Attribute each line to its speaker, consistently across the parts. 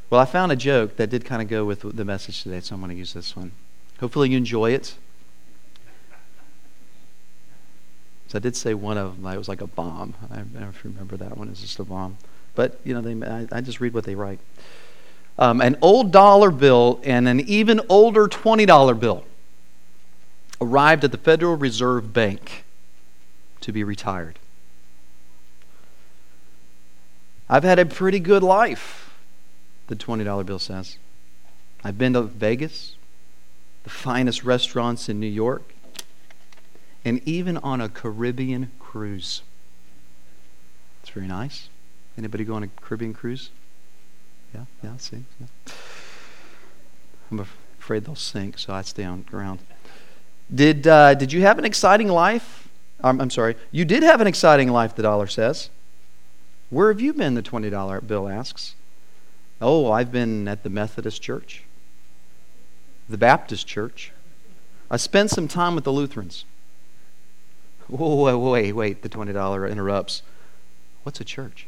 Speaker 1: Well, I found a joke that did kind of go with the message today, so I'm going to use this one. Hopefully you enjoy it. So I did say one of them, it was like a bomb. I don't know if you remember that one. It's just a bomb. But, I just read what they write. An old dollar bill and an even older $20 bill arrived at the Federal Reserve Bank to be retired. I've had a pretty good life, the $20 bill says. I've been to Vegas, the finest restaurants in New York, and even on a Caribbean cruise. It's very nice. Anybody go on a Caribbean cruise? Yeah, see. Yeah. I'm afraid they'll sink, so I stay on ground. Did you have an exciting life? I'm sorry. You did have an exciting life, the dollar says. Where have you been, the $20 bill asks. Oh, I've been at the Methodist Church, the Baptist Church. I spent some time with the Lutherans. Oh, wait, the $20 interrupts. What's a church?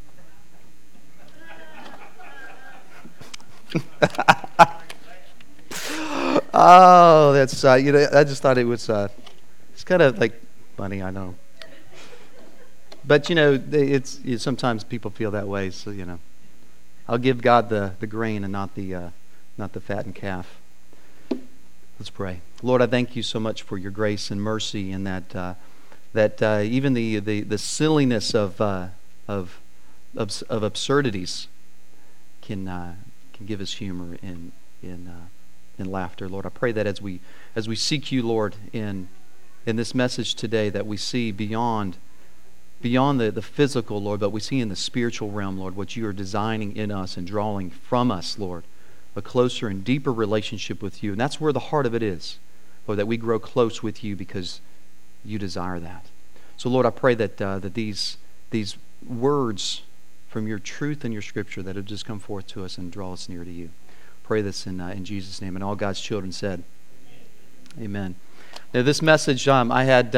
Speaker 1: Oh, that's I just thought it was it's kind of like funny, I know. But it's sometimes people feel that way, so I'll give God the grain and not the fattened calf. Let's pray. Lord, I thank you so much for your grace and mercy, and that even the silliness of absurdities can give us humor in laughter. Lord, I pray that as we seek you, Lord, in this message today, that we see beyond the physical, Lord, but we see in the spiritual realm, Lord, what you are designing in us and drawing from us, Lord, a closer and deeper relationship with you. And that's where the heart of it is, Lord, that we grow close with you because you desire that. So, Lord, I pray that these words from your truth and your scripture that have just come forth to us and draw us near to you. Pray this in Jesus' name. And all God's children said, Amen. Now, this message, I had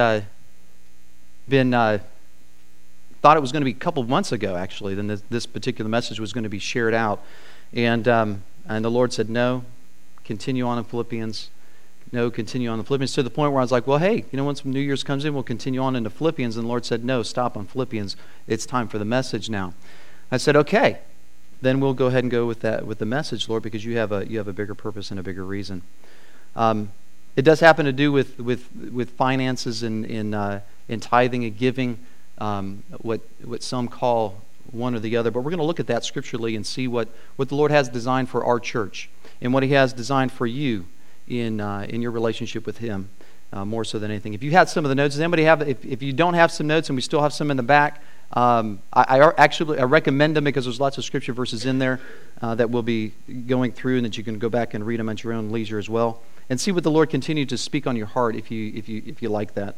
Speaker 1: thought it was going to be a couple of months ago, actually. Then this particular message was going to be shared out. And the Lord said, no, continue on in Philippians. No, continue on in Philippians. To the point where I was like, well, hey, once New Year's comes in, we'll continue on into Philippians. And the Lord said, no, stop on Philippians. It's time for the message now. I said, okay, then we'll go ahead and go with the message, Lord, because you have a bigger purpose and a bigger reason. It does happen to do with finances and in tithing and giving, what some call one or the other. But we're going to look at that scripturally and see what the Lord has designed for our church and what He has designed for you in your relationship with Him, more so than anything. If you had some of the notes, does anybody have? If you don't have some notes, and we still have some in the back, I recommend them because there's lots of scripture verses in there that we'll be going through, and that you can go back and read them at your own leisure as well, and see what the Lord continues to speak on your heart if you like that.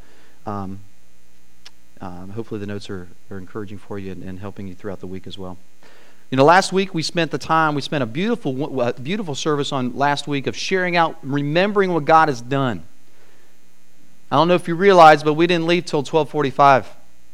Speaker 1: Hopefully the notes are encouraging for you and helping you throughout the week as well. Last week we spent a beautiful service on last week of sharing out, remembering what God has done. I don't know if you realize, but we didn't leave till 12:45.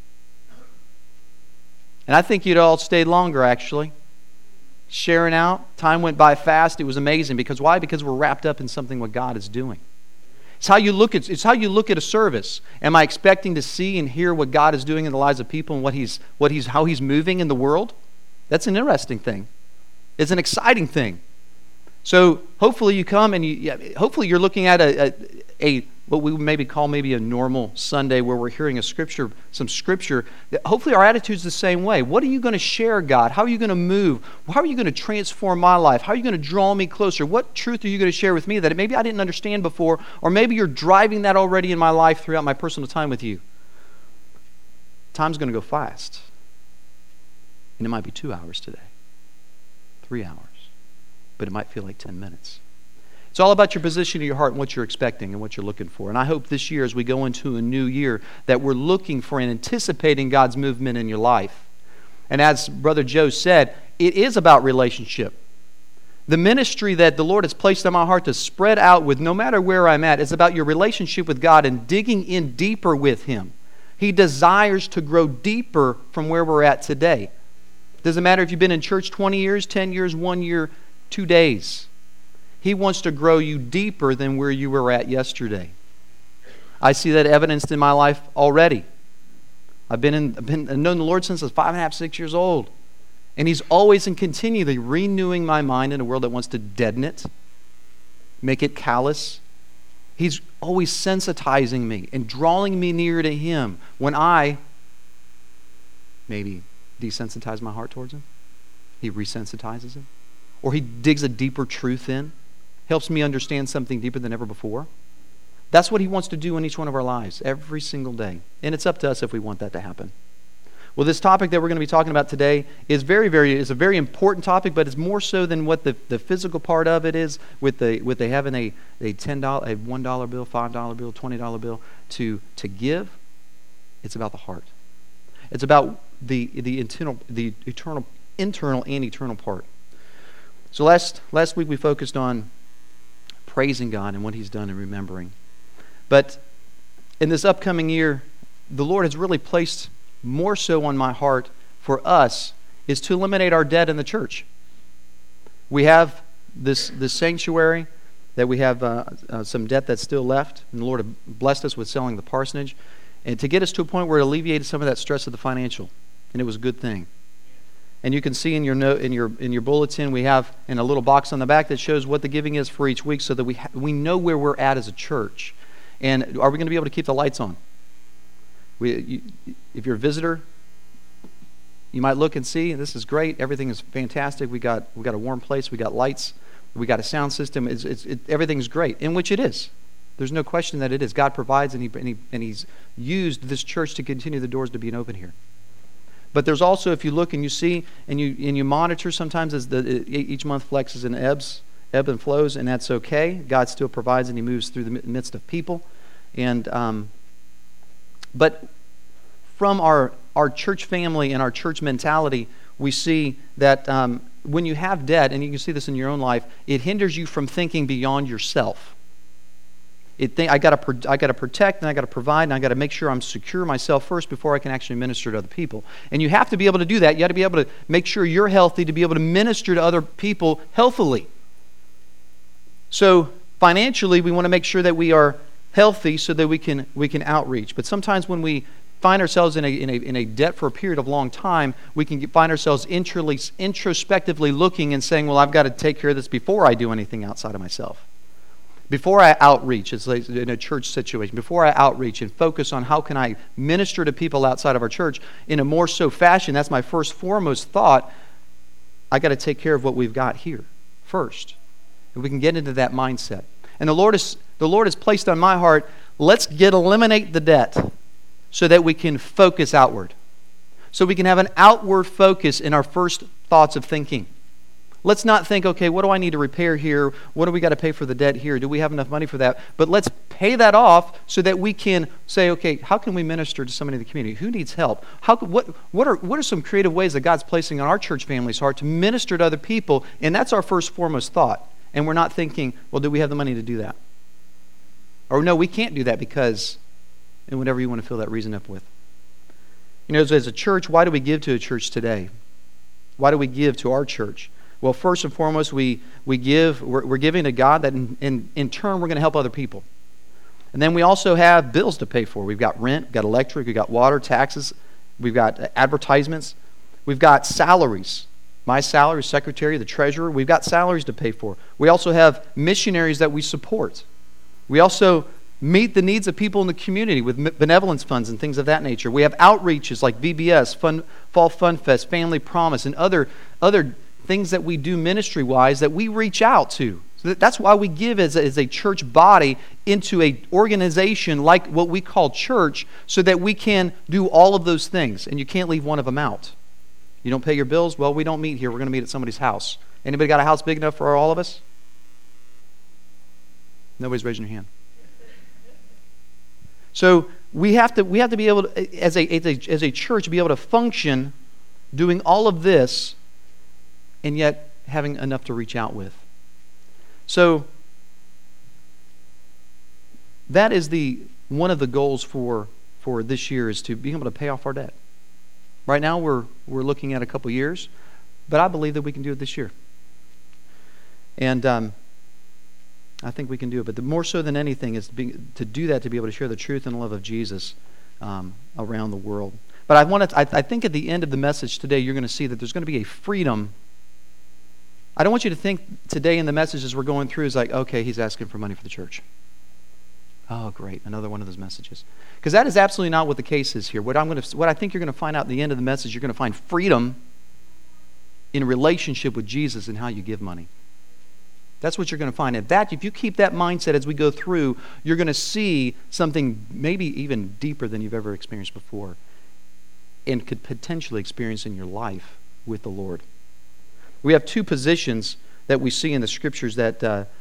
Speaker 1: And I think you'd all stayed longer, actually. Sharing out. Time went by fast. It was amazing. Because why? Because we're wrapped up in something what God is doing. It's how you look at a service. Am I expecting to see and hear what God is doing in the lives of people and how He's moving in the world? That's an interesting thing. It's an exciting thing. So hopefully you come and hopefully you're looking at a what we would maybe call a normal Sunday where we're hearing some scripture. Hopefully our attitude's the same way. What are you going to share, God? How are you going to move? How are you going to transform my life? How are you going to draw me closer? What truth are you going to share with me that maybe I didn't understand before, or maybe you're driving that already in my life throughout my personal time with you? Time's going to go fast. And it might be 2 hours today, 3 hours, but it might feel like 10 minutes. It's all about your position of your heart and what you're expecting and what you're looking for. And I hope this year, as we go into a new year, that we're looking for and anticipating God's movement in your life. And as Brother Joe said, it is about relationship. The ministry that the Lord has placed on my heart to spread out with, no matter where I'm at, is about your relationship with God and digging in deeper with Him. He desires to grow deeper from where we're at today. Doesn't matter if you've been in church 20 years, 10 years, 1 year, 2 days. He wants to grow you deeper than where you were at yesterday. I see that evidenced in my life already. I've known the Lord since I was 5.5, 6 years old. And He's always and continually renewing my mind in a world that wants to deaden it, make it callous. He's always sensitizing me and drawing me near to Him when I maybe desensitize my heart towards Him. He resensitizes it. Or He digs a deeper truth in, helps me understand something deeper than ever before. That's what He wants to do in each one of our lives every single day. And it's up to us if we want that to happen. Well, this topic that we're going to be talking about today is is a very important topic, but it's more so than what the physical part of it is with they having a $10, a $1 bill, $5 bill, $20 bill to give. It's about the heart. It's about the internal and eternal part. So last week we focused on praising God and what He's done and remembering. But in this upcoming year, the Lord has really placed more so on my heart for us is to eliminate our debt in the church. We have this sanctuary that we have some debt that's still left, and the Lord has blessed us with selling the parsonage, and to get us to a point where it alleviated some of that stress of the financial, and it was a good thing. And you can see in your note in your bulletin we have in a little box on the back that shows what the giving is for each week, so that we know where we're at as a church. And are we going to be able to keep the lights on? If you're a visitor, you might look and see, this is great, everything is fantastic, we got a warm place, we got lights, we got a sound system, everything's great, in which it is. There's no question that it is. God provides, and He's used this church to continue the doors to being open here. But there's also, if you look and you see and you monitor sometimes as each month flexes and ebb and flows, and that's okay. God still provides, and He moves through the midst of people. And but from our church family and our church mentality, we see that when you have debt, and you can see this in your own life, it hinders you from thinking beyond yourself. I got to protect, and I got to provide, and I got to make sure I'm secure myself first before I can actually minister to other people. And you have to be able to do that. You have to be able to make sure you're healthy to be able to minister to other people healthily. So financially, we want to make sure that we are healthy so that we can outreach. But sometimes when we find ourselves in a debt for a period of long time, we can find ourselves introspectively looking and saying, well, I've got to take care of this before I do anything outside of myself. Before I outreach, it's like in a church situation, before I outreach and focus on how can I minister to people outside of our church in a more so fashion, that's my first foremost thought, I got to take care of what we've got here first. And we can get into that mindset. And the Lord has placed on my heart, let's eliminate the debt so that we can focus outward. So we can have an outward focus in our first thoughts of thinking. Let's not think, okay, what do I need to repair here? What do we got to pay for the debt here? Do we have enough money for that? But let's pay that off so that we can say, okay, how can we minister to somebody in the community? Who needs help? What are some creative ways that God's placing on our church family's heart to minister to other people? And that's our first foremost thought. And we're not thinking, well, do we have the money to do that? Or no, we can't do that because, and whatever you want to fill that reason up with. You know, as a church, why do we give to a church today? Why do we give to our church? Well, first and foremost, we're giving to God that in turn we're going to help other people. And then we also have bills to pay for. We've got rent, we've got electric, we've got water, taxes, we've got advertisements, we've got salaries. My salary, secretary, the treasurer, we've got salaries to pay for. We also have missionaries that we support. We also meet the needs of people in the community with benevolence funds and things of that nature. We have outreaches like VBS, Fall Fun Fest, Family Promise, and other things that we do ministry-wise that we reach out to. So that's why we give as a church body into an organization like what we call church, so that we can do all of those things, and you can't leave one of them out. You don't pay your bills? Well, we don't meet here. We're going to meet at somebody's house. Anybody got a house big enough for all of us? Nobody's raising your hand. So we have to be able to, as a church, be able to function doing all of this and yet having enough to reach out with. So that is one of the goals for this year, is to be able to pay off our debt. Right now we're looking at a couple years, but I believe that we can do it this year. And I think we can do it. But the more so than anything is to do that, to be able to share the truth and love of Jesus around the world. But I think at the end of the message today, you're going to see that there's going to be a freedom. I don't want you to think today in the messages we're going through is like, okay, he's asking for money for the church. Oh, great, another one of those messages. Because that is absolutely not what the case is here. What I think you're going to find out at the end of the message, you're going to find freedom in relationship with Jesus and how you give money. That's what you're going to find. And if you keep that mindset as we go through, you're going to see something maybe even deeper than you've ever experienced before and could potentially experience in your life with the Lord. We have two positions that we see in the Scriptures that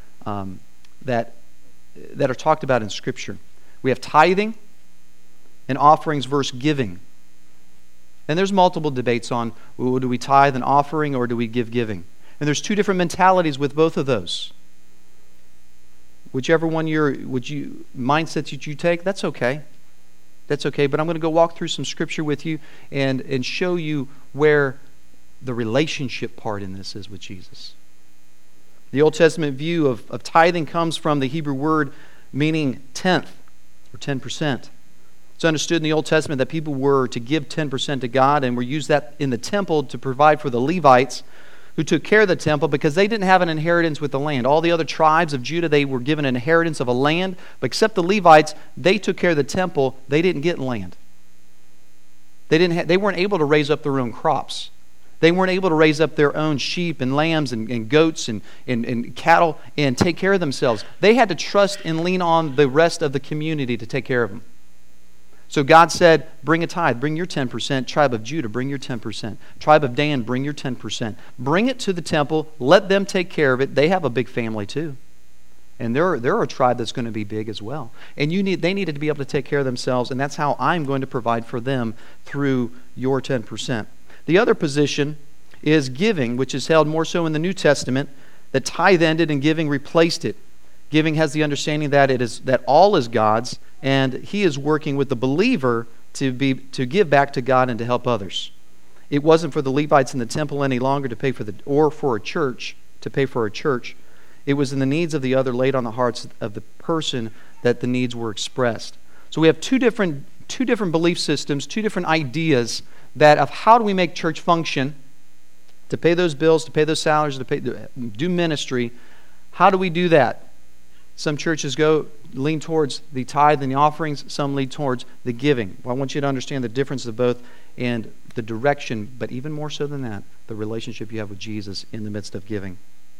Speaker 1: are talked about in Scripture. We have tithing and offerings versus giving. And there's multiple debates on, well, do we tithe an offering or do we give giving? And there's two different mentalities with both of those. Whichever one mindsets that you take, that's okay. That's okay. But I'm going to go walk through some Scripture with you and show you where the relationship part in this is with Jesus. The Old Testament view of tithing comes from the Hebrew word meaning tenth or 10%. It's understood in the Old Testament that people were to give 10% to God and were used that in the temple to provide for the Levites who took care of the temple because they didn't have an inheritance with the land. All the other tribes of Judah, they were given an inheritance of a land, but except the Levites, they took care of the temple. They didn't get land. They weren't able to raise up their own crops. They weren't able to raise up their own sheep and lambs and goats and cattle and take care of themselves. They had to trust and lean on the rest of the community to take care of them. So God said, bring a tithe, bring your 10%. Tribe of Judah, bring your 10%. Tribe of Dan, bring your 10%. Bring it to the temple. Let them take care of it. They have a big family too. And they're a tribe that's going to be big as well. And they needed to be able to take care of themselves, and that's how I'm going to provide for them through your 10%. The other position is giving, which is held more so in the New Testament, that tithe ended and giving replaced it. Giving has the understanding that all is God's, and He is working with the believer to give back to God and to help others. It wasn't for the Levites in the temple any longer to pay for for a church to pay for a church. It was in the needs of the other laid on the hearts of the person that the needs were expressed. So we have two different belief systems, two different ideas of how do we make church function to pay those bills, to pay those salaries, to do ministry. How do we do that? Some churches lean towards the tithe and the offerings. Some lean towards the giving. Well, I want you to understand the difference of both and the direction, but even more so than that, the relationship you have with Jesus in the midst of giving.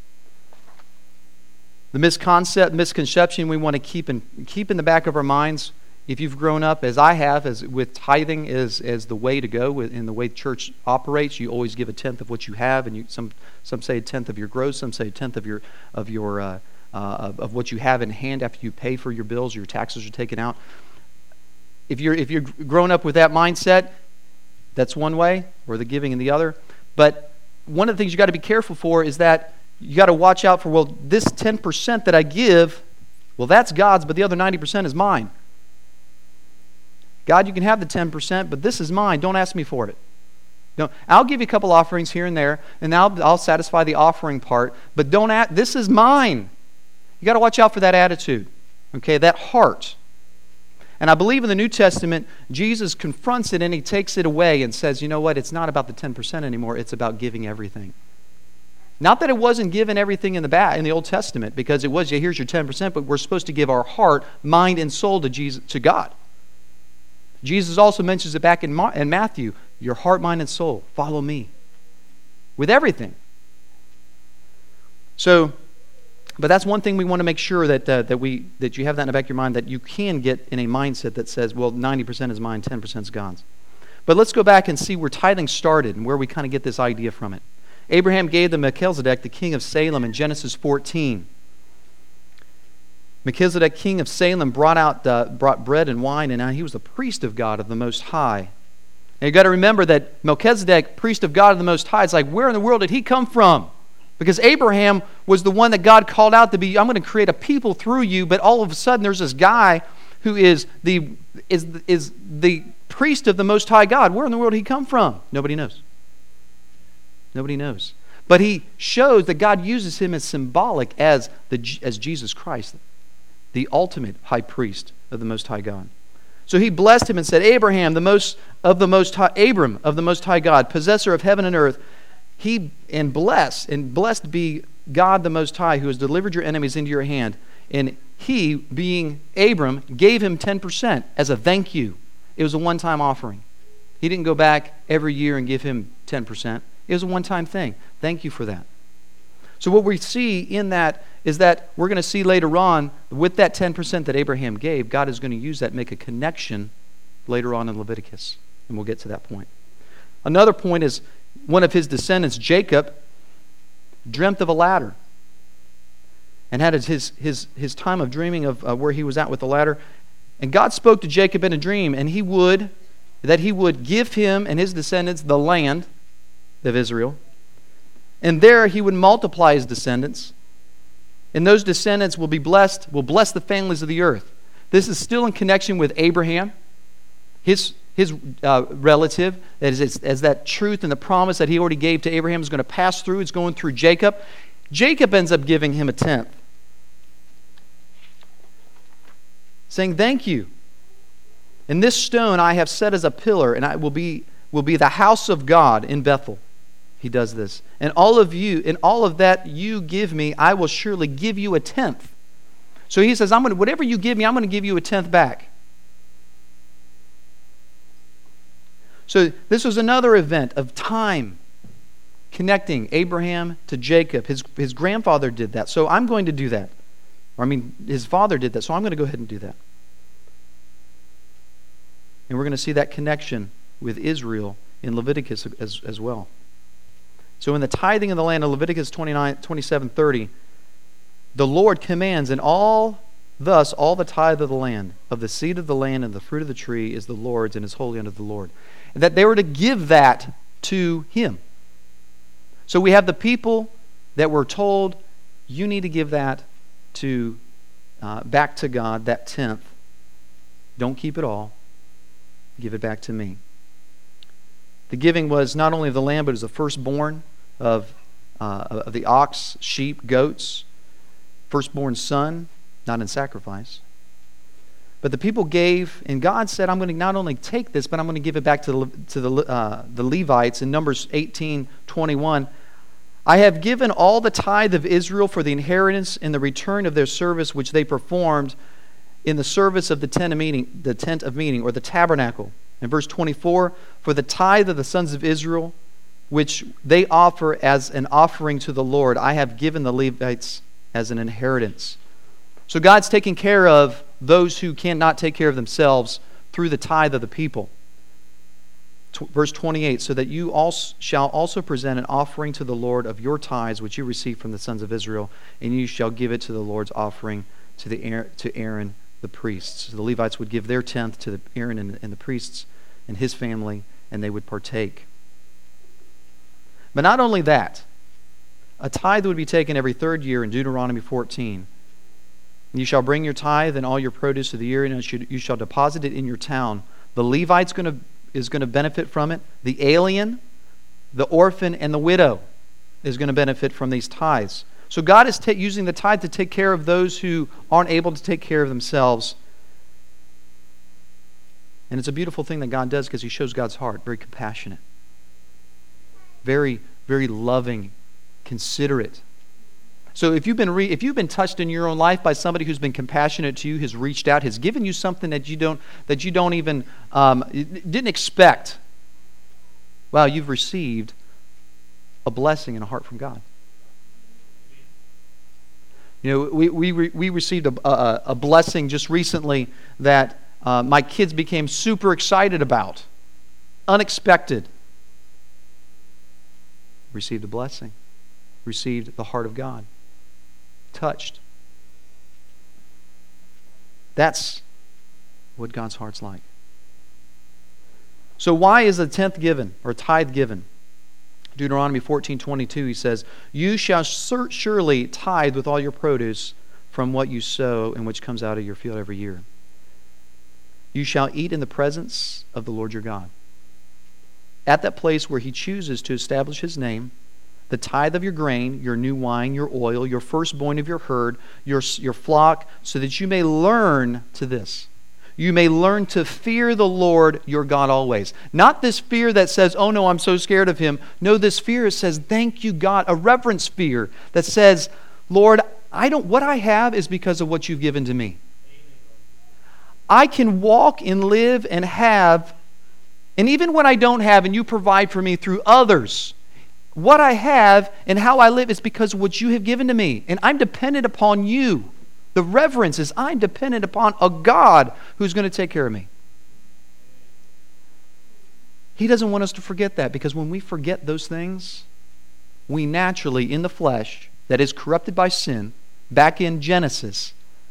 Speaker 1: The misconception we want to keep in the back of our minds, if you've grown up, as I have, with tithing as the way to go in the way church operates, you always give a tenth of what you have, and some say a tenth of your gross, some say a tenth of what you have in hand after you pay for your bills, your taxes are taken out. If you're grown up with that mindset, that's one way, or the giving in the other. But one of the things you got to be careful for is that you got to watch out for, well, this 10% that I give, well, that's God's, but the other 90% is mine. God, you can have the 10%, but this is mine. Don't ask me for it. No, I'll give you a couple offerings here and there, and I'll satisfy the offering part, but this is mine. You got to watch out for that attitude, okay, that heart. And I believe in the New Testament, Jesus confronts it and He takes it away and says, you know what, it's not about the 10% anymore, it's about giving everything. Not that it wasn't given everything in the Old Testament, because it was, here's your 10%, but we're supposed to give our heart, mind, and soul to God. Jesus also mentions it back in Matthew, your heart, mind, and soul, follow me. With everything. So, but that's one thing we want to make sure that you have that in the back of your mind, that you can get in a mindset that says, well, 90% is mine, 10% is God's. But let's go back and see where tithing started and where we kind of get this idea from it. Abraham gave to Melchizedek, the king of Salem, in Genesis 14. Melchizedek, king of Salem, brought bread and wine, and now he was the priest of God of the Most High. Now you got to remember that Melchizedek, priest of God of the Most High, it's like, where in the world did he come from? Because Abraham was the one that God called out to be, I'm going to create a people through you, but all of a sudden there's this guy who is the priest of the Most High God. Where in the world did he come from? Nobody knows. Nobody knows. But he shows that God uses him as symbolic as Jesus Christ, the ultimate high priest of the Most High God. So he blessed him and said, Abram of the Most High God, possessor of heaven and earth, blessed be God the Most High, who has delivered your enemies into your hand. And he, being Abram, gave him 10% as a thank you. It was a one-time offering. He didn't go back every year and give him 10%. It was a one-time thing. Thank you for that. So what we see in that is that we're going to see later on, with that 10% that Abraham gave, God is going to use that to make a connection later on in Leviticus. And we'll get to that point. Another point is one of his descendants, Jacob, dreamt of a ladder. And had his time of dreaming of where he was at with the ladder. And God spoke to Jacob in a dream, and he would give him and his descendants the land of Israel. And there he would multiply his descendants. And those descendants will bless the families of the earth. This is still in connection with Abraham, his relative, as that truth and the promise that he already gave to Abraham is going to pass through. It's going through Jacob. Jacob ends up giving him a tenth, saying, thank you. And this stone I have set as a pillar, and it will be the house of God in Bethel. He does this. And all of that you give me, I will surely give you a tenth. So he says, whatever you give me, I'm going to give you a tenth back. So this was another event of time connecting Abraham to Jacob. His grandfather did that, so I'm going to do that. His father did that, so I'm going to go ahead and do that. And we're going to see that connection with Israel in Leviticus as well. So in the tithing of the land of Leviticus 27:30, the Lord commands, and thus all the tithe of the land, of the seed of the land and the fruit of the tree is the Lord's and is holy unto the Lord. And that they were to give that to him. So we have the people that were told, you need to give that back to God, that tenth. Don't keep it all. Give it back to me. The giving was not only of the land, but it was the firstborn of the ox, sheep, goats, firstborn son, not in sacrifice. But the people gave, and God said, I'm going to not only take this, but I'm going to give it back to the Levites. In Numbers 18:21, I have given all the tithe of Israel for the inheritance in the return of their service which they performed in the service of the tent of meeting, or the tabernacle. In verse 24, for the tithe of the sons of Israel, which they offer as an offering to the Lord, I have given the Levites as an inheritance. So God's taking care of those who cannot take care of themselves through the tithe of the people. Verse 28, so that you shall also present an offering to the Lord of your tithes, which you receive from the sons of Israel, and you shall give it to the Lord's offering to Aaron the priests. So the Levites would give their tenth to Aaron and the priests and his family, and they would partake. But not only that, a tithe would be taken every third year in Deuteronomy 14. You shall bring your tithe and all your produce of the year, and you shall deposit it in your town. The Levite's is going to benefit from it. The alien, the orphan, and the widow is going to benefit from these tithes. So God is using the tithe to take care of those who aren't able to take care of themselves. And it's a beautiful thing that God does because he shows God's heart, very compassionate, very, very loving, considerate. So if you've been touched in your own life by somebody who's been compassionate to you, has reached out, has given you something that you don't even didn't expect, well, you've received a blessing and a heart from God. You know, we received a blessing just recently that my kids became super excited about, unexpected. Received a blessing, received the heart of God. Touched. That's what God's heart's like. So why is a tenth given, or tithe given? Deuteronomy 14:22, he says, you shall surely tithe with all your produce from what you sow and which comes out of your field every year. you shall eat in the presence of the Lord your God. At that place where he chooses to establish his name, the tithe of your grain, your new wine, your oil, your firstborn of your herd, your flock, so that you may learn to this. You may learn to fear the Lord your God always. Not this fear that says, oh no, I'm so scared of him. No, this fear says, thank you, God. A reverence fear that says, Lord, what I have is because of what you've given to me. I can walk and live and have, and even when I don't have and you provide for me through others, what I have and how I live is because of what you have given to me. And I'm dependent upon you. The reverence is I'm dependent upon a God who's going to take care of me. He doesn't want us to forget that, because when we forget those things, we naturally, in the flesh that is corrupted by sin, back in Genesis,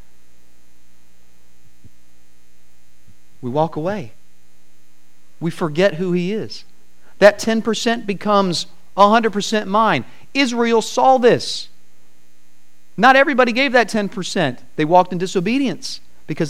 Speaker 1: we walk away. We forget who he is. That 10% becomes 100% mine. Israel saw this. Not everybody gave that 10%. They walked in disobedience because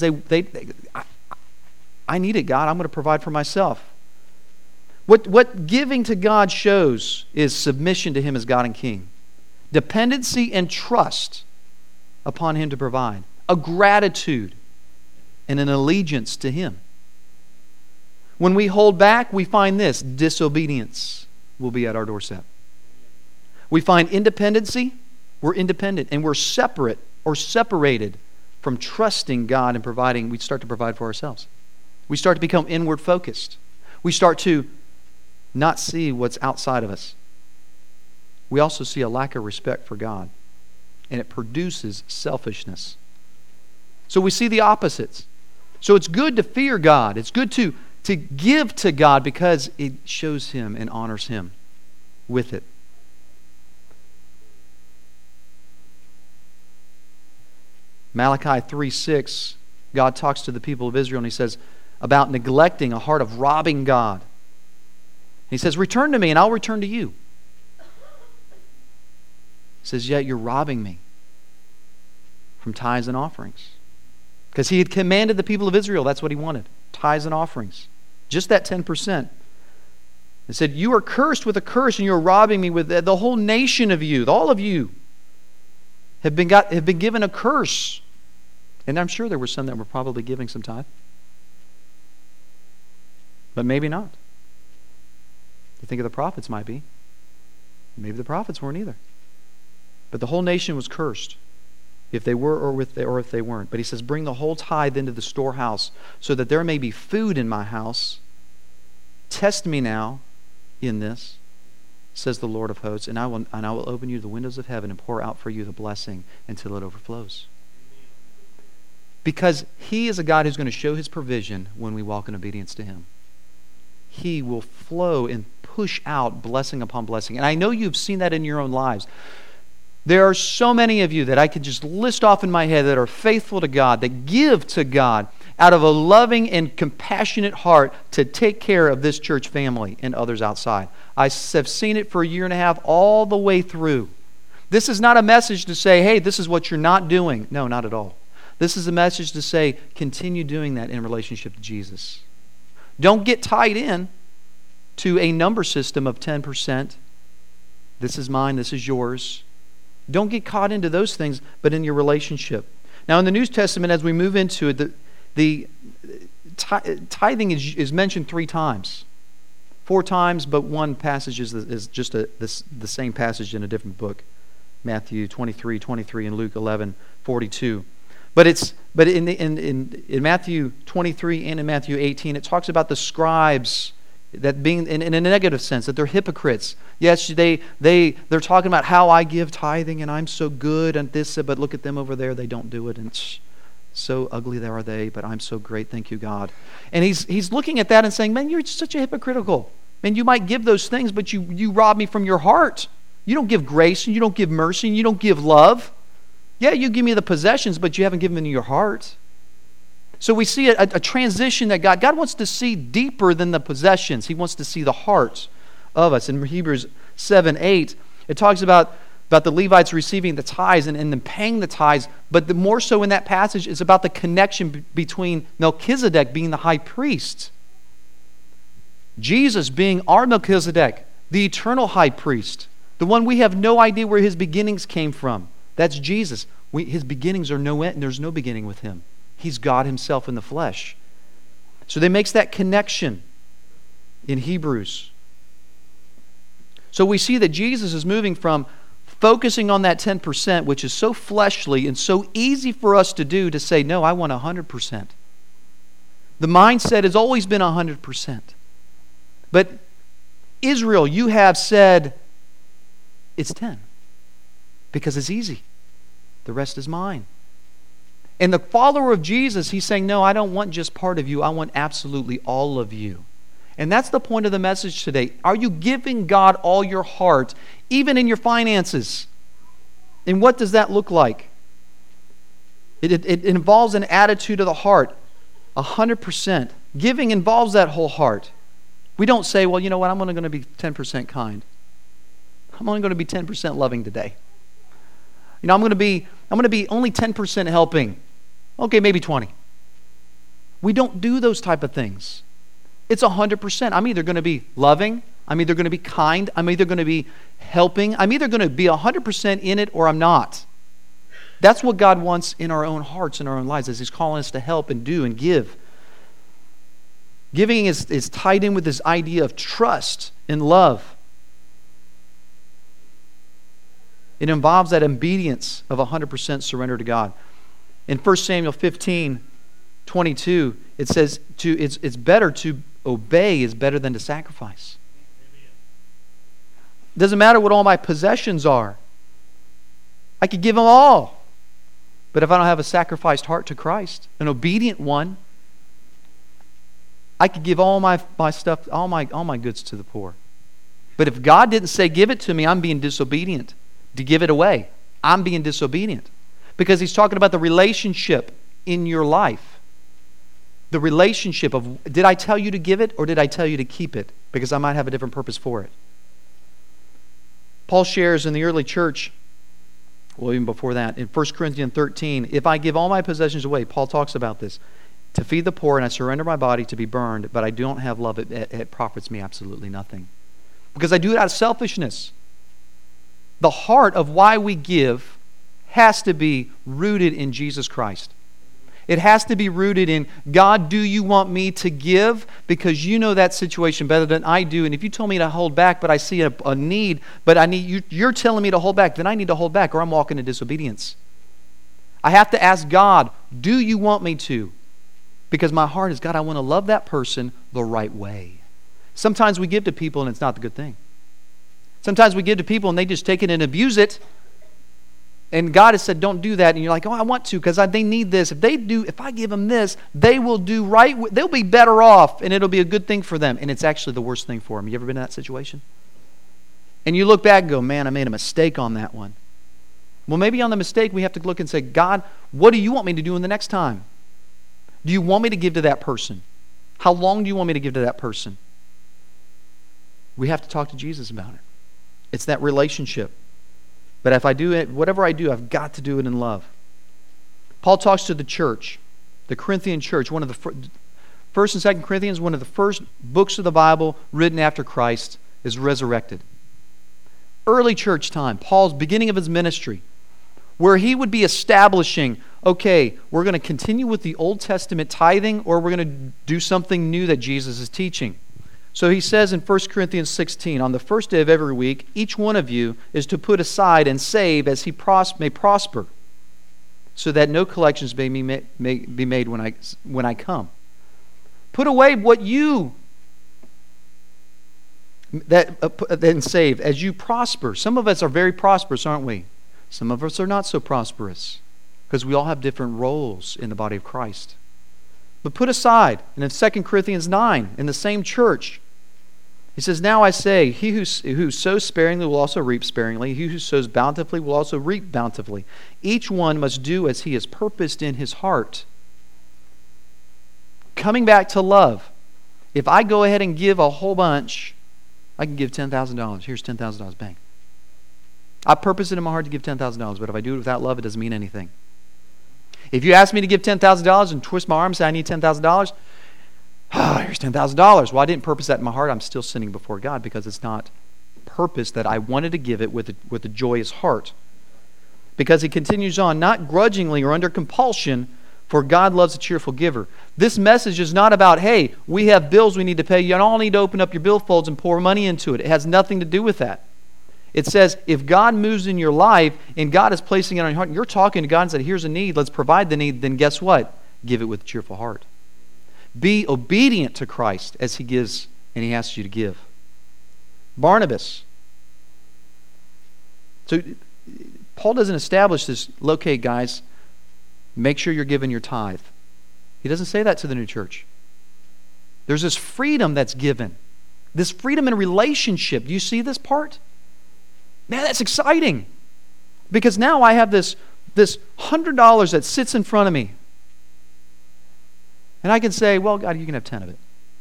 Speaker 1: I need it, God. I'm going to provide for myself. What giving to God shows is submission to him as God and King. Dependency and trust upon him to provide. A gratitude and an allegiance to him. When we hold back, we find this: disobedience will be at our doorstep. We find independency. We're independent, and we're separate or separated from trusting God and providing. We start to provide for ourselves. We start to become inward focused. We start to not see what's outside of us. We also see a lack of respect for God, and it produces selfishness. So we see the opposites. So it's good to fear God. It's good to give to God because it shows him and honors him with it. Malachi 3:6, God talks to the people of Israel and he says about neglecting a heart of robbing God. He says, return to me and I'll return to you. He says, yet you're robbing me from tithes and offerings. Because he had commanded the people of Israel, that's what he wanted, tithes and offerings. Just that 10%. He said, you are cursed with a curse and you're robbing me with the whole nation of you. All of you have been given a curse. And I'm sure there were some that were probably giving some tithe. But maybe not. You think of the prophets might be. Maybe the prophets weren't either. But the whole nation was cursed, if they were or if they weren't. But he says, bring the whole tithe into the storehouse, so that there may be food in my house. Test me now in this, says the Lord of hosts, and I will open you the windows of heaven and pour out for you the blessing until it overflows. Because he is a God who's going to show his provision when we walk in obedience to him. He will flow and push out blessing upon blessing. And I know you've seen that in your own lives. There are so many of you that I could just list off in my head that are faithful to God, that give to God out of a loving and compassionate heart to take care of this church family and others outside. I have seen it for a year and a half all the way through. This is not a message to say, hey, this is what you're not doing. No, not at all. This is a message to say, continue doing that in relationship to Jesus. Don't get tied in to a number system of 10%. This is mine, this is yours. Don't get caught into those things, but in your relationship. Now, in the New Testament, as we move into it, the tithing is mentioned 3 times. 4 times, but one passage is just the same passage in a different book. Matthew 23, and Luke 11:42. But in Matthew 23 and in Matthew 18, it talks about the scribes that being in a negative sense, that they're hypocrites. Yes, they're talking about how I give tithing and I'm so good and this, but look at them over there, they don't do it, and so ugly are they, but I'm so great, thank you, God. And he's looking at that and saying, man, you're such a hypocritical. Man, you might give those things, but you rob me from your heart. You don't give grace and you don't give mercy and you don't give love. Yeah, you give me the possessions, but you haven't given me your heart. So we see a transition that God wants to see deeper than the possessions. He wants to see the heart of us. In Hebrews 7:8, it talks about about the Levites receiving the tithes and then paying the tithes, but the more so in that passage is about the connection between Melchizedek being the high priest, Jesus being our Melchizedek, the eternal high priest, the one we have no idea where his beginnings came from. That's Jesus. His beginnings are no end. There's no beginning with him. He's God himself in the flesh. So they makes that connection in Hebrews. So we see that Jesus is moving from focusing on that 10%, which is so fleshly and so easy for us to do, to say, no, I want 100%. The mindset has always been 100%. But Israel, you have said, it's 10. Because it's easy. The rest is mine. And the follower of Jesus, he's saying, no, I don't want just part of you. I want absolutely all of you. And that's the point of the message today. Are you giving God all your heart, even in your finances? And what does that look like? It involves an attitude of the heart, 100%. Giving involves that whole heart. We don't say, well, you know what, I'm only going to be 10% kind. I'm only going to be 10% loving today. You know, I'm going to be only 10% helping. Okay, maybe 20. We don't do those type of things. It's 100%. I'm either going to be loving, I'm either going to be kind, I'm either going to be helping, I'm either going to be 100% in it or I'm not. That's what God wants in our own hearts, in our own lives, as he's calling us to help and do and give. Giving is tied in with this idea of trust and love. It involves that obedience of 100% surrender to God. In 1 Samuel 15:22, it says it's better to obey is better than to sacrifice. It doesn't matter what all my possessions are. I could give them all. But if I don't have a sacrificed heart to Christ, an obedient one, I could give all my stuff, all my goods to the poor. But if God didn't say give it to me, I'm being disobedient. To give it away, I'm being disobedient. Because he's talking about the relationship in your life. The relationship of, did I tell you to give it or did I tell you to keep it? Because I might have a different purpose for it. Paul shares in the early church, well, even before that, in 1 Corinthians 13, if I give all my possessions away, Paul talks about this, to feed the poor, and I surrender my body to be burned, but I don't have love, it profits me absolutely nothing. Because I do it out of selfishness. The heart of why we give has to be rooted in Jesus Christ. It has to be rooted in, God, do you want me to give? Because you know that situation better than I do. And if you told me to hold back, but I see a need, but I need you're telling me to hold back, then I need to hold back or I'm walking in disobedience. I have to ask God, do you want me to? Because my heart is, God, I want to love that person the right way. Sometimes we give to people and it's not the good thing. Sometimes we give to people and they just take it and abuse it. And God has said, don't do that. And you're like, oh, I want to because they need this. If I give them this, they will do right. They'll be better off and it'll be a good thing for them. And it's actually the worst thing for them. You ever been in that situation? And you look back and go, man, I made a mistake on that one. Well, maybe on the mistake we have to look and say, God, what do you want me to do in the next time? Do you want me to give to that person? How long do you want me to give to that person? We have to talk to Jesus about it. It's that relationship. But if I do it, whatever I do, I've got to do it in love. Paul talks to the church, the Corinthian church, one of the First and Second Corinthians, one of the first books of the Bible written after Christ is resurrected. Early church time, Paul's beginning of his ministry, where he would be establishing, okay, we're going to continue with the Old Testament tithing or we're going to do something new that Jesus is teaching. So he says in 1 Corinthians 16, on the first day of every week, each one of you is to put aside and save as he may prosper, so that no collections may be made when I come. Put away what you then save as you prosper. Some of us are very prosperous, aren't we? Some of us are not so prosperous because we all have different roles in the body of Christ. But put aside, and in 2 Corinthians 9, in the same church, he says, now I say, he who sows sparingly will also reap sparingly. He who sows bountifully will also reap bountifully. Each one must do as he has purposed in his heart. Coming back to love. If I go ahead and give a whole bunch, I can give $10,000. Here's $10,000, bang. I purpose it in my heart to give $10,000, but if I do it without love, it doesn't mean anything. If you ask me to give $10,000 and twist my arm and say I need $10,000, here's $10,000. Well, I didn't purpose that in my heart. I'm still sinning before God because it's not purpose that I wanted to give it with a joyous heart. Because he continues on, not grudgingly or under compulsion, for God loves a cheerful giver. This message is not about, hey, we have bills we need to pay. You all need to open up your billfolds and pour money into it. It has nothing to do with that. It says, if God moves in your life and God is placing it on your heart, and you're talking to God and said, here's a need, let's provide the need, then guess what? Give it with a cheerful heart. Be obedient to Christ as he gives and he asks you to give. Barnabas. So Paul doesn't establish this, okay, guys, make sure you're giving your tithe. He doesn't say that to the new church. There's this freedom that's given. This freedom in relationship. Do you see this part? Man, that's exciting. Because now I have this $100 that sits in front of me. And I can say, well, God, you can have 10 of it.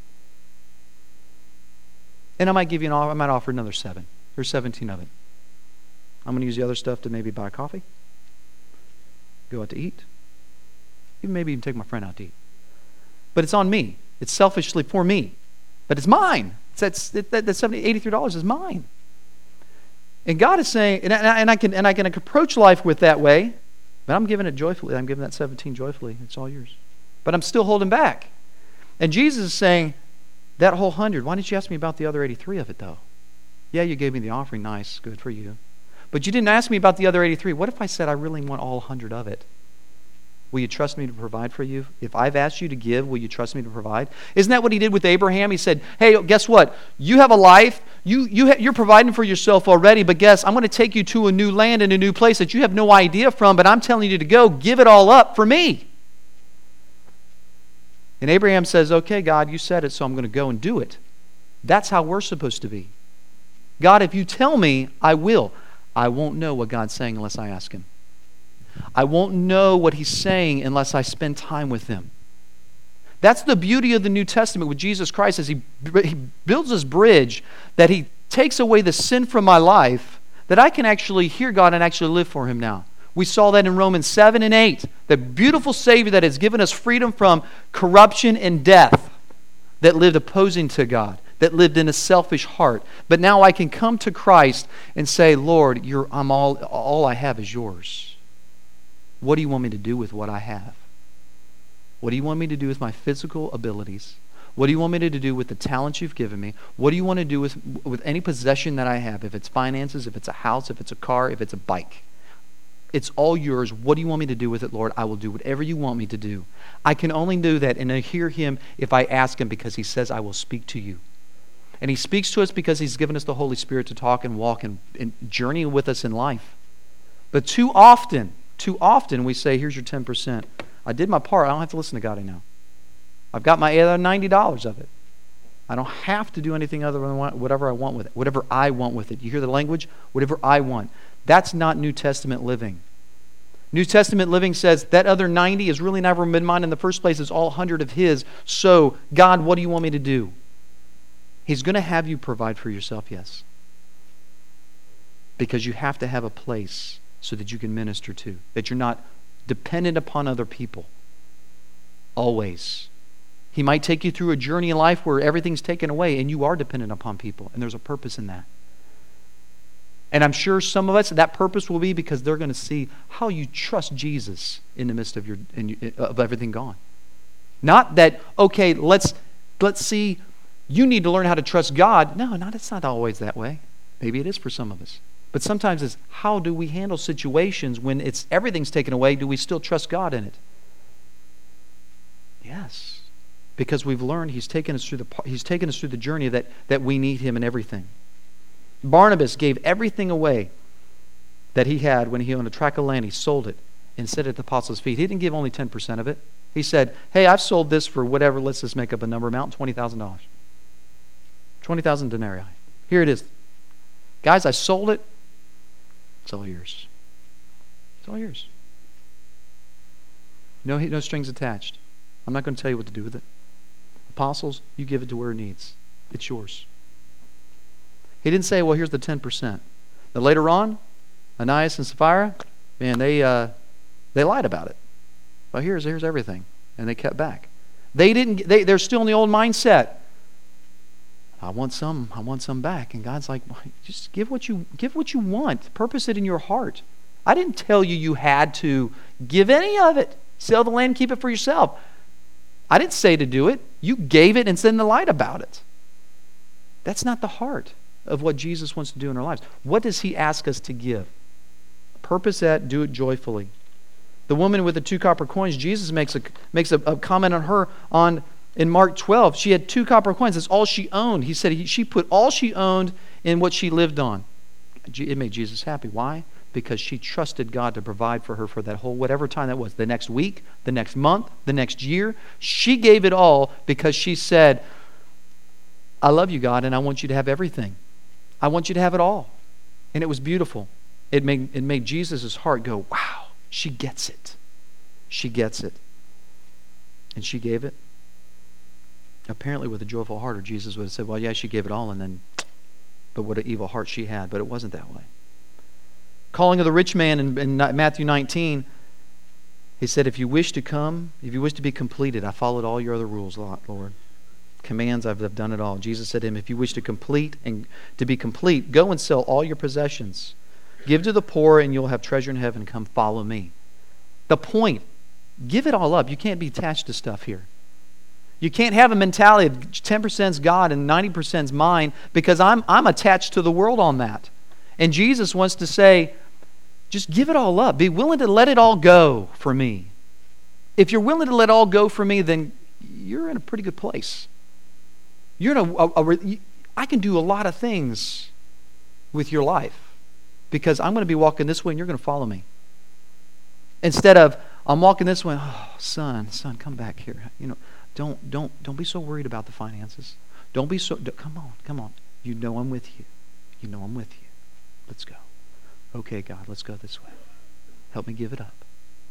Speaker 1: And I might give you I might offer another 7. There's 17 of it. I'm going to use the other stuff to maybe buy coffee, go out to eat, maybe even take my friend out to eat. But it's on me. It's selfishly for me. But it's mine. That $83 is mine. And God is saying, and I can approach life with that way, but I'm giving it joyfully. I'm giving that 17 joyfully. It's all yours. But I'm still holding back. And Jesus is saying, that whole 100, why didn't you ask me about the other 83 of it, though? Yeah, you gave me the offering. Nice. Good for you. But you didn't ask me about the other 83. What if I said I really want all 100 of it? Will you trust me to provide for you? If I've asked you to give, will you trust me to provide? Isn't that what he did with Abraham? He said, hey, guess what? You have a life. You're providing for yourself already, but guess, I'm going to take you to a new land and a new place that you have no idea from, but I'm telling you to go. Give it all up for me. And Abraham says, okay, God, you said it, so I'm going to go and do it. That's how we're supposed to be. God, if you tell me, I will. I won't know what God's saying unless I ask him. I won't know what he's saying unless I spend time with him. That's the beauty of the New Testament with Jesus Christ, as he builds this bridge that he takes away the sin from my life, that I can actually hear God and actually live for him now. We saw that in Romans 7 and 8. The beautiful Savior that has given us freedom from corruption and death, that lived opposing to God, that lived in a selfish heart. But now I can come to Christ and say, Lord, all I have is yours. What do you want me to do with what I have? What do you want me to do with my physical abilities? What do you want me to do with the talents you've given me? What do you want to do with any possession that I have? If it's finances, if it's a house, if it's a car, if it's a bike. It's all yours. What do you want me to do with it, Lord? I will do whatever you want me to do. I can only do that and hear him if I ask him, because he says, I will speak to you. And he speaks to us because he's given us the Holy Spirit to talk and walk and journey with us in life. But too often we say, here's your 10%. I did my part. I don't have to listen to God now. I've got my other $90 of it. I don't have to do anything other than whatever I want with it. Whatever I want with it. You hear the language? Whatever I want. That's not New Testament living. New Testament living says that other 90 is really never been mine in the first place. It's all 100 of his. So, God, what do you want me to do? He's going to have you provide for yourself, yes. Because you have to have a place so that you can minister to. That you're not dependent upon other people. Always. He might take you through a journey in life where everything's taken away and you are dependent upon people. And there's a purpose in that. And I'm sure some of us, that purpose will be because they're going to see how you trust Jesus in the midst of of everything gone. Not that, okay, let's see, you need to learn how to trust God. No, it's not always that way. Maybe it is for some of us. But sometimes it's how do we handle situations when everything's taken away? Do we still trust God in it? Yes. Because we've learned He's taken us through the journey that we need Him in everything. Barnabas gave everything away that he had when he owned a tract of land. He sold it and set it at the apostles' feet. He didn't give only 10% of it. He said, hey, I've sold this for whatever, let's just make up a number amount, $20,000. 20,000 denarii. Here it is. Guys, I sold it. It's all yours. It's all yours. No strings attached. I'm not going to tell you what to do with it. Apostles, you give it to where it needs. It's yours. He didn't say, well, here's the 10%. Now later on, Ananias and Sapphira, man, they lied about it. Well, here's everything. And they kept back. They're still in the old mindset. I want some back. And God's like, well, just give what you want. Purpose it in your heart. I didn't tell you had to give any of it. Sell the land, keep it for yourself. I didn't say to do it. You gave it and then lied about it. That's not the heart of what Jesus wants to do in our lives. What does he ask us to give? Purpose that, do it joyfully. The woman with the 2 copper coins, Jesus makes a comment on her in Mark 12. She had 2 copper coins. That's all she owned. He said she put all she owned in what she lived on. It made Jesus happy. Why? Because she trusted God to provide for her for that whole whatever time that was. The next week, the next month, the next year. She gave it all because she said, I love you, God, and I want you to have everything. I want you to have it all. And it was beautiful. It made Jesus' heart go, wow. She gets it. She gets it. And she gave it. Apparently with a joyful heart, or Jesus would have said, well, yeah, she gave it all, but what an evil heart she had. But it wasn't that way. Calling of the rich man in Matthew 19, he said, if you wish to be completed, I followed all your other rules, Lord. Commands, I've done it all. Jesus said to him, if you wish to be complete, go and sell all your possessions. Give to the poor and you'll have treasure in heaven. Come follow me. The point, give it all up. You can't be attached to stuff here. You can't have a mentality of 10% is God and 90% is mine because I'm attached to the world on that. And Jesus wants to say, just give it all up. Be willing to let it all go for me. If you're willing to let it all go for me, then you're in a pretty good place. I can do a lot of things with your life. Because I'm going to be walking this way and you're going to follow me. Instead of, I'm walking this way, oh, son, come back here. Don't be so worried about the finances. Don't be so, come on. You know I'm with you. Let's go. Okay, God, let's go this way. Help me give it up.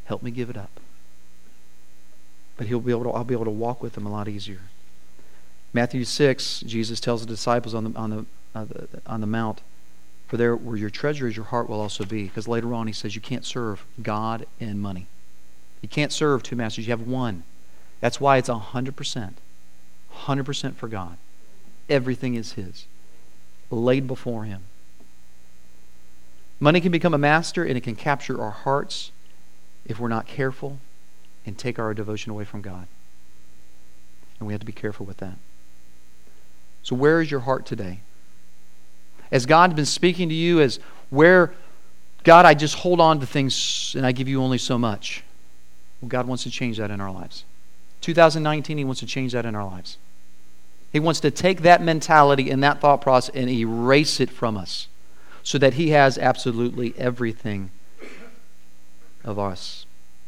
Speaker 1: But I'll be able to walk with him a lot easier. Matthew 6, Jesus tells the disciples on the mount, for there where your treasure is, your heart will also be. Because later on he says you can't serve God and money. You can't serve 2 masters. You have one. That's why it's 100%. 100% for God. Everything is his. Laid before him. Money can become a master and it can capture our hearts if we're not careful and take our devotion away from God. And we have to be careful with that. So where is your heart today? As God's been speaking to you as where, God, I just hold on to things and I give you only so much. Well, God wants to change that in our lives. 2019, he wants to change that in our lives. He wants to take that mentality and that thought process and erase it from us so that he has absolutely everything of us.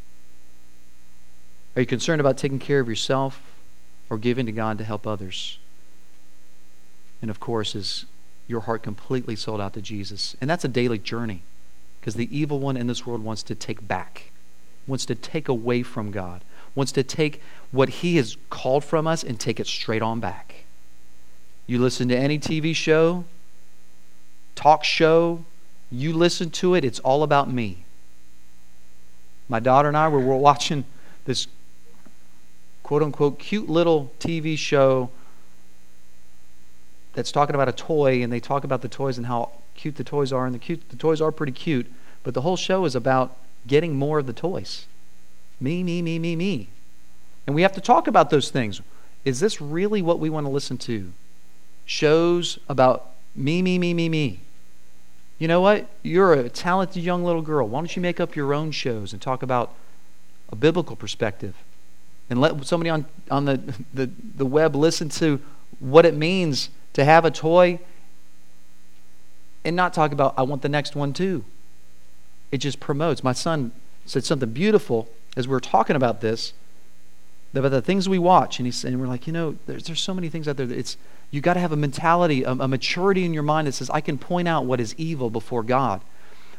Speaker 1: Are you concerned about taking care of yourself or giving to God to help others? And of course, is your heart completely sold out to Jesus? And that's a daily journey because the evil one in this world wants to take back, wants to take away from God, wants to take what he has called from us and take it straight on back. You listen to any TV show, talk show, you listen to it, it's all about me. My daughter and I were watching this quote-unquote cute little TV show that's talking about a toy, and they talk about the toys and how cute the toys are, and the toys are pretty cute, but the whole show is about getting more of the toys. Me. And we have to talk about those things. Is this really what we want to listen to? Shows about me. You know what? You're a talented young little girl. Why don't you make up your own shows and talk about a biblical perspective? And let somebody on the web listen to what it means to have a toy and not talk about, I want the next one too. It just promotes. My son said something beautiful as we were talking about this, about the things we watch. And we're like, there's so many things out there. You got to have a mentality, a maturity in your mind that says, I can point out what is evil before God.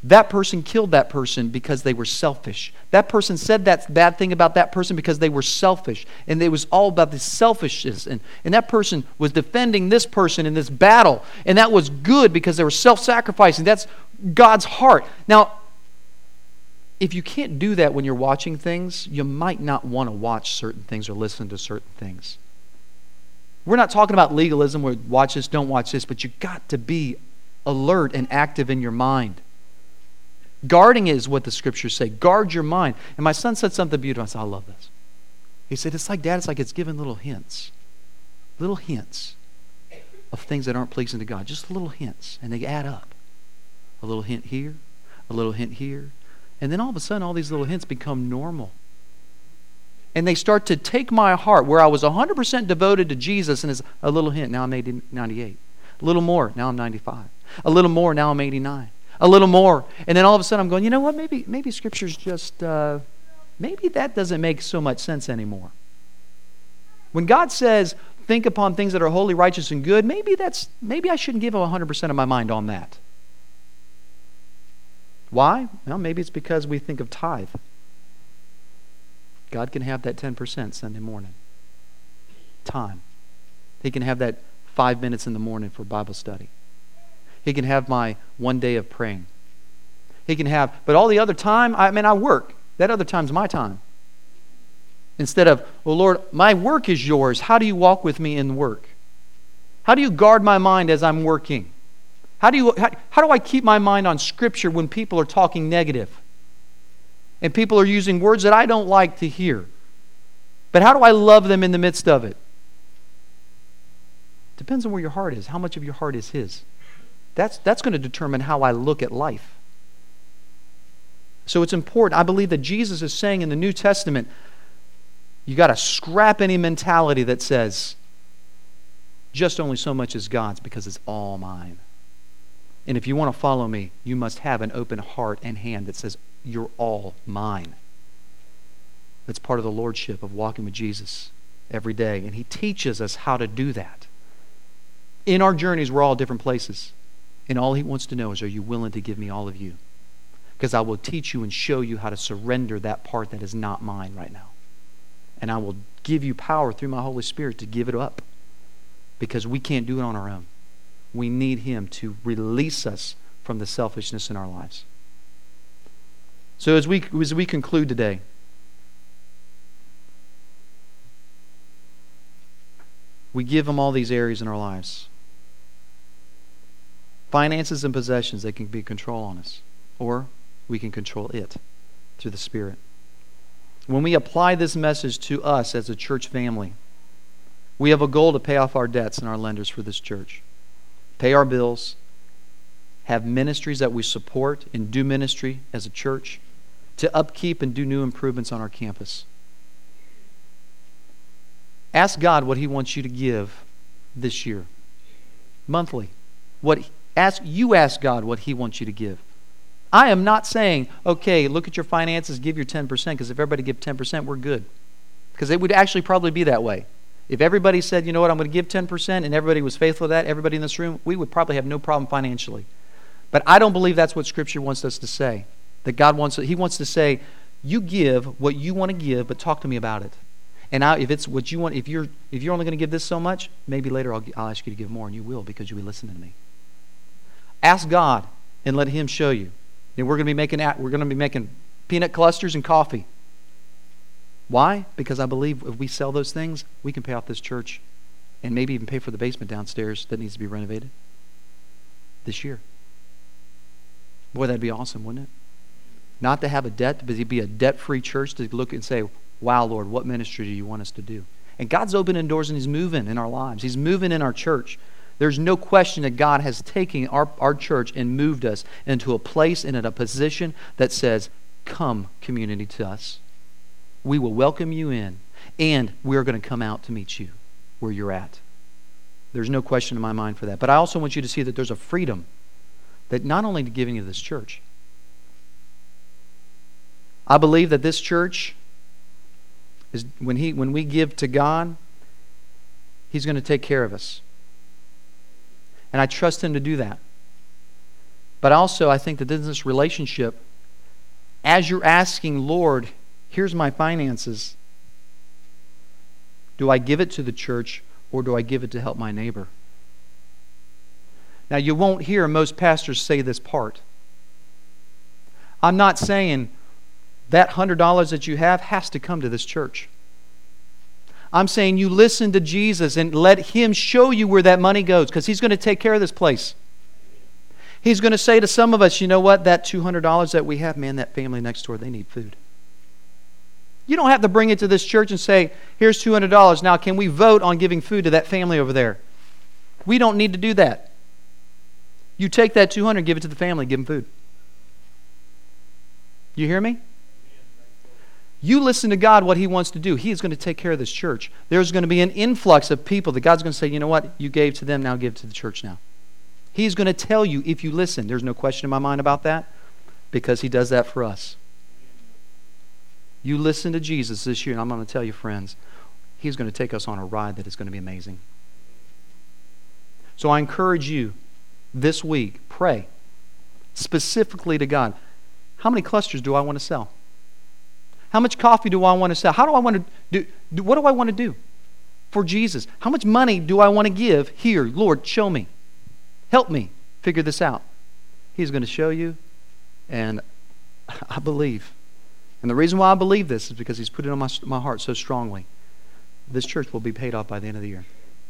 Speaker 1: That person killed that person because they were selfish. That person said that bad thing about that person because they were selfish. And it was all about the selfishness. And that person was defending this person in this battle. And that was good because they were self-sacrificing. That's God's heart. Now, if you can't do that when you're watching things, you might not want to watch certain things or listen to certain things. We're not talking about legalism where watch this, don't watch this, but you've got to be alert and active in your mind. Guarding is what the scriptures say. Guard your mind. And my son said something beautiful. I said, I love this. He said, it's like, Dad, it's like it's giving little hints. Little hints of things that aren't pleasing to God. Just little hints. And they add up. A little hint here. A little hint here. And then all of a sudden, all these little hints become normal. And they start to take my heart, where I was 100% devoted to Jesus, and it's a little hint. Now I'm 98. A little more. Now I'm 95. A little more. Now I'm 89. A little more. And then all of a sudden I'm going, you know what, maybe Scripture's just, maybe that doesn't make so much sense anymore. When God says, think upon things that are holy, righteous, and good, maybe I shouldn't give 100% of my mind on that. Why? Well, maybe it's because we think of tithe. God can have that 10% Sunday morning. Time. He can have that 5 minutes in the morning for Bible study. He can have my one day of praying. He can have, but all the other time, I work. That other time's my time. Instead of, well, Lord, my work is yours. How do you walk with me in work? How do you guard my mind as I'm working? How do I keep my mind on Scripture when people are talking negative? And people are using words that I don't like to hear. But how do I love them in the midst of it? Depends on where your heart is. How much of your heart is His? That's going to determine how I look at life. So it's important. I believe that Jesus is saying in the New Testament, you got to scrap any mentality that says, just only so much is God's because it's all mine. And if you want to follow me, you must have an open heart and hand that says, you're all mine. That's part of the lordship of walking with Jesus every day. And He teaches us how to do that. In our journeys, we're all different places. And all He wants to know is, are you willing to give me all of you? Because I will teach you and show you how to surrender that part that is not mine right now. And I will give you power through my Holy Spirit to give it up. Because we can't do it on our own. We need Him to release us from the selfishness in our lives. So as we conclude today, we give Him all these areas in our lives. Finances and possessions, they can be control on us. Or we can control it through the Spirit. When we apply this message to us as a church family, we have a goal to pay off our debts and our lenders for this church. Pay our bills, have ministries that we support and do ministry as a church, to upkeep and do new improvements on our campus. Ask God what He wants you to give this year, monthly. Ask God what He wants you to give. I am not saying, okay, look at your finances, give your 10%, because if everybody give 10%, we're good. Because it would actually probably be that way. If everybody said, you know what, I'm going to give 10%, and everybody was faithful to that, everybody in this room, we would probably have no problem financially. But I don't believe that's what Scripture wants us to say. That God wants, He wants to say, you give what you want to give, but talk to me about it. And if it's what you want, if you're only going to give this so much, maybe later I'll ask you to give more, and you will because you'll be listening to me. Ask God and let Him show you. And we're going to be making peanut clusters and coffee. Why? Because I believe if we sell those things, we can pay off this church and maybe even pay for the basement downstairs that needs to be renovated this year. Boy, that'd be awesome, wouldn't it? Not to have a debt, but to be a debt-free church, to look and say, wow, Lord, what ministry do you want us to do? And God's opening doors and He's moving in our lives. He's moving in our church. There's no question that God has taken our church and moved us into a place and in a position that says, come, community, to us. We will welcome you in, and we're going to come out to meet you where you're at. There's no question in my mind for that. But I also want you to see that there's a freedom that not only to giving to this church. I believe that this church is when we give to God, He's going to take care of us. And I trust Him to do that. But also, I think that in this relationship, as you're asking, Lord, here's my finances, do I give it to the church or do I give it to help my neighbor? Now, you won't hear most pastors say this part. I'm not saying that $100 that you have has to come to this church. I'm saying you listen to Jesus and let Him show you where that money goes, because He's going to take care of this place. He's going to say to some of us, you know what, that $200 that we have, man, that family next door, they need food. You don't have to bring it to this church and say, here's $200. Now, can we vote on giving food to that family over there? We don't need to do that. You take that $200, give it to the family, give them food. You hear me? You listen to God, what He wants to do. He is going to take care of this church. There's going to be an influx of people that God's going to say, you know what, you gave to them, now give to the church now. He's going to tell you if you listen. There's no question in my mind about that, because He does that for us. You listen to Jesus this year, and I'm going to tell you, friends, He's going to take us on a ride that is going to be amazing. So I encourage you this week, pray specifically to God. How many clusters do I want to sell? How much coffee do I want to sell? How do I want to do? What do I want to do for Jesus? How much money do I want to give here? Lord, show me. Help me figure this out. He's going to show you, and I believe. And the reason why I believe this is because He's put it on my heart so strongly. This church will be paid off by the end of the year.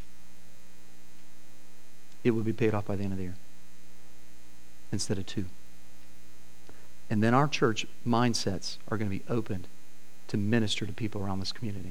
Speaker 1: It will be paid off by the end of the year instead of 2. And then our church mindsets are going to be opened to minister to people around this community.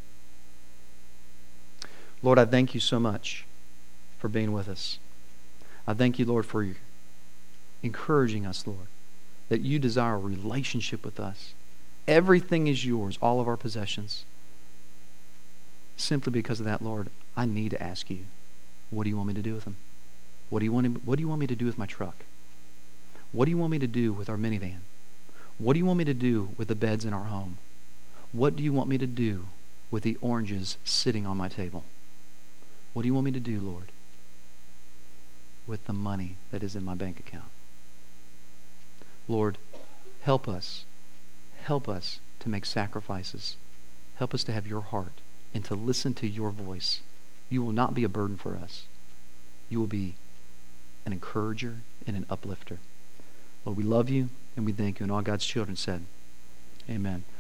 Speaker 1: Lord, I thank You so much for being with us. I thank You, Lord, for encouraging us, Lord, that You desire a relationship with us. Everything is Yours, all of our possessions. Simply because of that, Lord, I need to ask You, what do You want me to do with them? What do you want me to do with my truck? What do You want me to do with our minivan? What do You want me to do with the beds in our home? What do You want me to do with the oranges sitting on my table? What do You want me to do, Lord, with the money that is in my bank account? Lord, help us. Help us to make sacrifices. Help us to have Your heart and to listen to Your voice. You will not be a burden for us. You will be an encourager and an uplifter. Lord, we love You and we thank You. And all God's children said, amen.